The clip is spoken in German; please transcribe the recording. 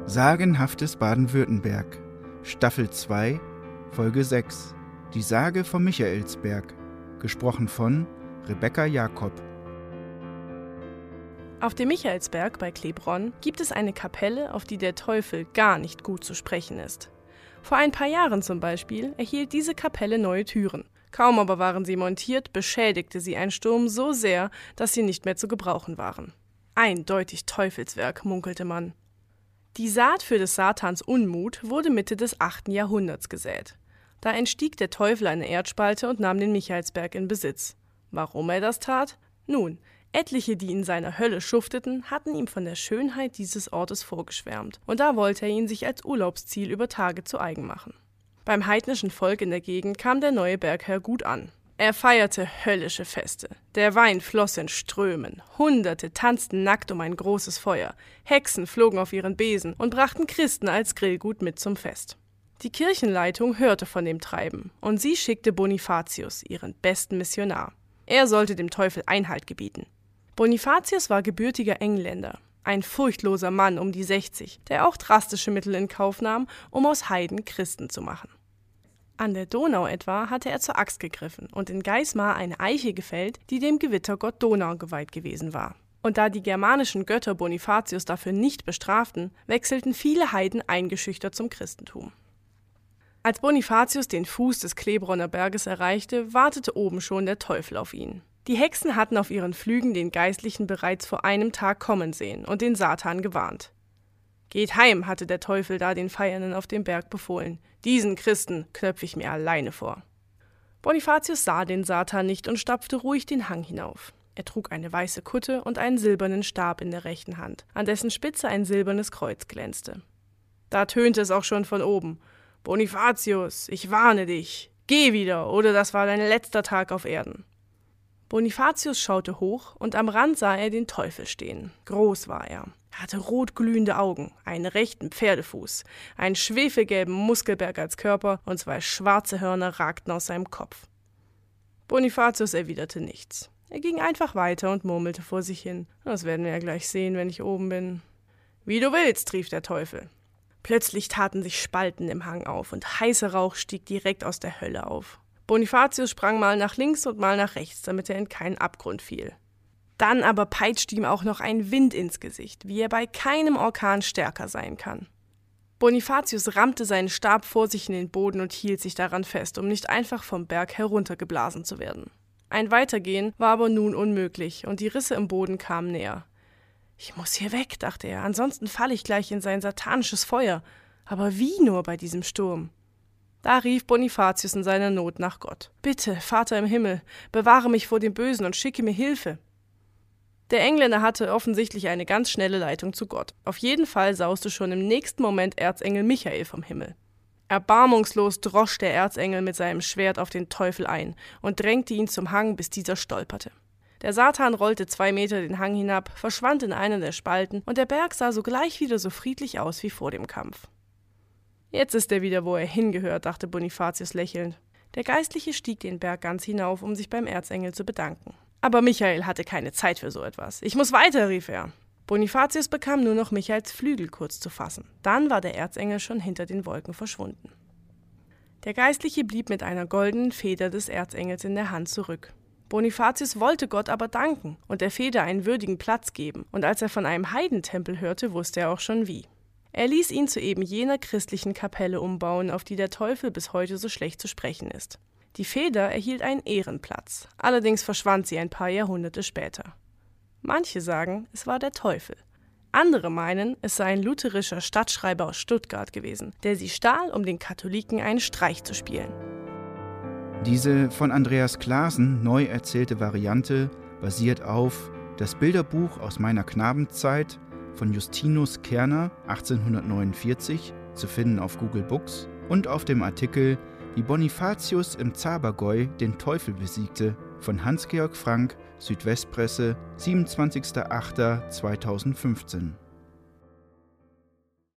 Sagenhaftes Baden-Württemberg, Staffel 2, Folge 6. Die Sage vom Michaelsberg, gesprochen von Rebecca Jakob. Auf dem Michaelsberg bei Klebronn gibt es eine Kapelle, auf die der Teufel gar nicht gut zu sprechen ist. Vor ein paar Jahren zum Beispiel erhielt diese Kapelle neue Türen. Kaum aber waren sie montiert, beschädigte sie ein Sturm so sehr, dass sie nicht mehr zu gebrauchen waren. Eindeutig Teufelswerk, munkelte man. Die Saat für des Satans Unmut wurde Mitte des 8. Jahrhunderts gesät. Da entstieg der Teufel eine Erdspalte und nahm den Michaelsberg in Besitz. Warum er das tat? Nun, etliche, die in seiner Hölle schufteten, hatten ihm von der Schönheit dieses Ortes vorgeschwärmt, und da wollte er ihn sich als Urlaubsziel über Tage zu eigen machen. Beim heidnischen Volk in der Gegend kam der neue Bergherr gut an. Er feierte höllische Feste. Der Wein floss in Strömen. Hunderte tanzten nackt um ein großes Feuer. Hexen flogen auf ihren Besen und brachten Christen als Grillgut mit zum Fest. Die Kirchenleitung hörte von dem Treiben, und sie schickte Bonifatius, ihren besten Missionar. Er sollte dem Teufel Einhalt gebieten. Bonifatius war gebürtiger Engländer, ein furchtloser Mann um die 60, der auch drastische Mittel in Kauf nahm, um aus Heiden Christen zu machen. An der Donau etwa hatte er zur Axt gegriffen und in Geismar eine Eiche gefällt, die dem Gewittergott Donau geweiht gewesen war. Und da die germanischen Götter Bonifatius dafür nicht bestraften, wechselten viele Heiden eingeschüchtert zum Christentum. Als Bonifatius den Fuß des Klebronner Berges erreichte, wartete oben schon der Teufel auf ihn. Die Hexen hatten auf ihren Flügen den Geistlichen bereits vor einem Tag kommen sehen und den Satan gewarnt. »Geht heim«, hatte der Teufel da den Feiernden auf dem Berg befohlen. »Diesen Christen knöpfe ich mir alleine vor.« Bonifatius sah den Satan nicht und stapfte ruhig den Hang hinauf. Er trug eine weiße Kutte und einen silbernen Stab in der rechten Hand, an dessen Spitze ein silbernes Kreuz glänzte. Da tönte es auch schon von oben. »Bonifatius, ich warne dich. Geh wieder, oder das war dein letzter Tag auf Erden.« Bonifatius schaute hoch, und am Rand sah er den Teufel stehen. Groß war er. Er hatte rotglühende Augen, einen rechten Pferdefuß, einen schwefelgelben Muskelberg als Körper und 2 schwarze Hörner ragten aus seinem Kopf. Bonifatius erwiderte nichts. Er ging einfach weiter und murmelte vor sich hin. »Das werden wir ja gleich sehen, wenn ich oben bin.« »Wie du willst«, rief der Teufel. Plötzlich taten sich Spalten im Hang auf und heißer Rauch stieg direkt aus der Hölle auf. Bonifatius sprang mal nach links und mal nach rechts, damit er in keinen Abgrund fiel. Dann aber peitschte ihm auch noch ein Wind ins Gesicht, wie er bei keinem Orkan stärker sein kann. Bonifatius rammte seinen Stab vor sich in den Boden und hielt sich daran fest, um nicht einfach vom Berg heruntergeblasen zu werden. Ein Weitergehen war aber nun unmöglich, und die Risse im Boden kamen näher. »Ich muss hier weg«, dachte er, »ansonsten falle ich gleich in sein satanisches Feuer. Aber wie nur bei diesem Sturm?« Da rief Bonifatius in seiner Not nach Gott. »Bitte, Vater im Himmel, bewahre mich vor dem Bösen und schicke mir Hilfe.« Der Engländer hatte offensichtlich eine ganz schnelle Leitung zu Gott. Auf jeden Fall sauste schon im nächsten Moment Erzengel Michael vom Himmel. Erbarmungslos drosch der Erzengel mit seinem Schwert auf den Teufel ein und drängte ihn zum Hang, bis dieser stolperte. Der Satan rollte 2 Meter den Hang hinab, verschwand in einer der Spalten, und der Berg sah sogleich wieder so friedlich aus wie vor dem Kampf. »Jetzt ist er wieder, wo er hingehört«, dachte Bonifatius lächelnd. Der Geistliche stieg den Berg ganz hinauf, um sich beim Erzengel zu bedanken. Aber Michael hatte keine Zeit für so etwas. »Ich muss weiter«, rief er. Bonifatius bekam nur noch Michaels Flügel kurz zu fassen. Dann war der Erzengel schon hinter den Wolken verschwunden. Der Geistliche blieb mit einer goldenen Feder des Erzengels in der Hand zurück. Bonifatius wollte Gott aber danken und der Feder einen würdigen Platz geben, und als er von einem Heidentempel hörte, wusste er auch schon wie. Er ließ ihn zu eben jener christlichen Kapelle umbauen, auf die der Teufel bis heute so schlecht zu sprechen ist. Die Feder erhielt einen Ehrenplatz, allerdings verschwand sie ein paar Jahrhunderte später. Manche sagen, es war der Teufel. Andere meinen, es sei ein lutherischer Stadtschreiber aus Stuttgart gewesen, der sie stahl, um den Katholiken einen Streich zu spielen. Diese von Andreas Clasen neu erzählte Variante basiert auf Das Bilderbuch aus meiner Knabenzeit von Justinus Kerner 1849, zu finden auf Google Books, und auf dem Artikel Wie Bonifatius im Zabergäu den Teufel besiegte von Hans-Georg Frank, Südwestpresse, 27.08.2015.